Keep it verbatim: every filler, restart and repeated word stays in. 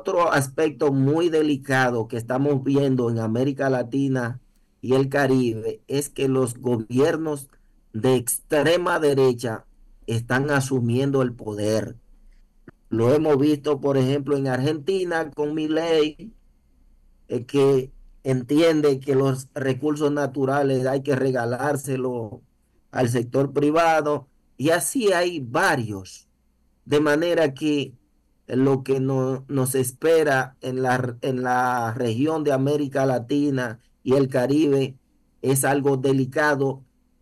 otro aspecto muy delicado que estamos viendo en América Latina y el Caribe es que los gobiernos de extrema derecha están asumiendo el poder. Lo hemos visto, por ejemplo, en Argentina con Milei, eh, que entiende que los recursos naturales hay que regalárselo al sector privado, y así hay varios. De manera que lo que no, nos espera en la, en la región de América Latina y el Caribe es algo delicado